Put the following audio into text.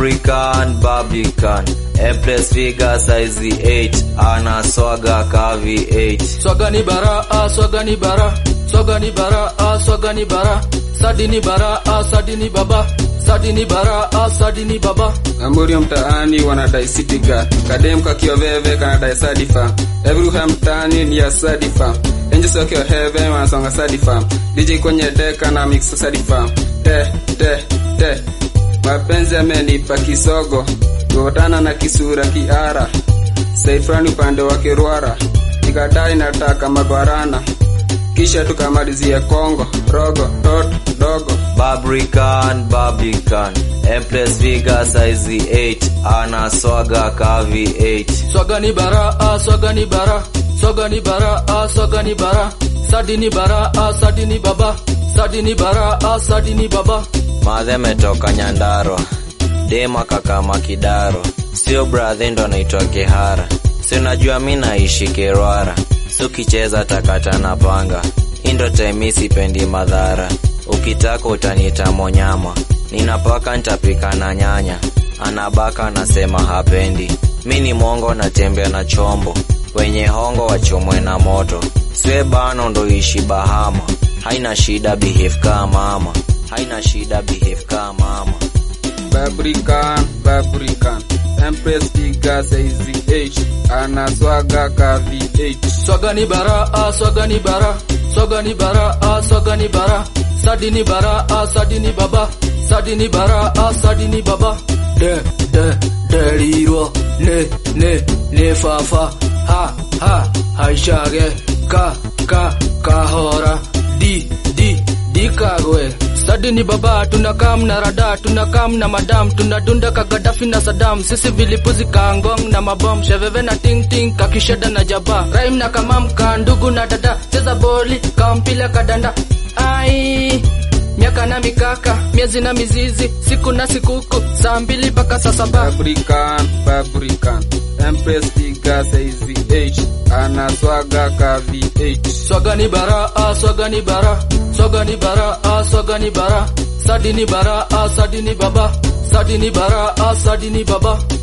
Barbican Empress figure size 8 ana swaga kavi 8 swaga ni bara swaga ni bara swaga ni bara swaga ni bara sadini bara sadini baba sadini bara sadini baba Amburi mtaani wanadai city girl kadem kakioveve kanadai sadifa everywhere mtaani ni ya sadifa angels wakiwa heaven wanasonga sadifa DJ kwenye deka na mix sadifa te mapenzi amenipa kisogo kutana na kisura kiara saifrani upande wa Kirwara nikadai nataka magwarana kisha tukamalizia Kongo rogo toto dogo Barbican Empress figure size 8 ana swaga kavi 8 swaga ni bara swaga ni bara swaga ni bara swaga ni bara sadini bara sadini baba sadini bara sadini baba Madhe metoka Nyandarua dema kaka Kidaro sio brother ndo anaitwa Kehara si unajua mimi naishi Kirwara sukicheza takata na panga indo time sipendi madhara ukitaka utaniita monyama ninapaka nitapika na nyanya anabaka anasema hapendi mimi ni mongo natembea na chombo wenye hongo wachomwe na moto swe bano ndo ishi Bahama haina shida behave kama mama haina shida behave kama mama Barbican Empress figure size 8 ana swaga kavi 8 swaga ni bara swaga ni bara swaga ni bara swaga ni bara sadini bara sadini baba sadini bara sadini baba de liro ne fa ha shage ka hora di kagwe sadini baba tunakam na rada tunakam na madam tunadunda kagadafi na Saddam sisi vilipuzi kangong na mabom sheveve na ting ting kakishada na jaba rhyme na kamam kandugu na dada cheza boli kampila kadanda ai miaka na mikaka miezi na mizizi siku na sikuku saa 2 mpaka saa 7 Barbican Empress figure size 8 ana swaga kavi 8 swaga ni bara swaga ni bara swaga ni bara swaga ni bara sadini bara sadini baba sadini bara sadini baba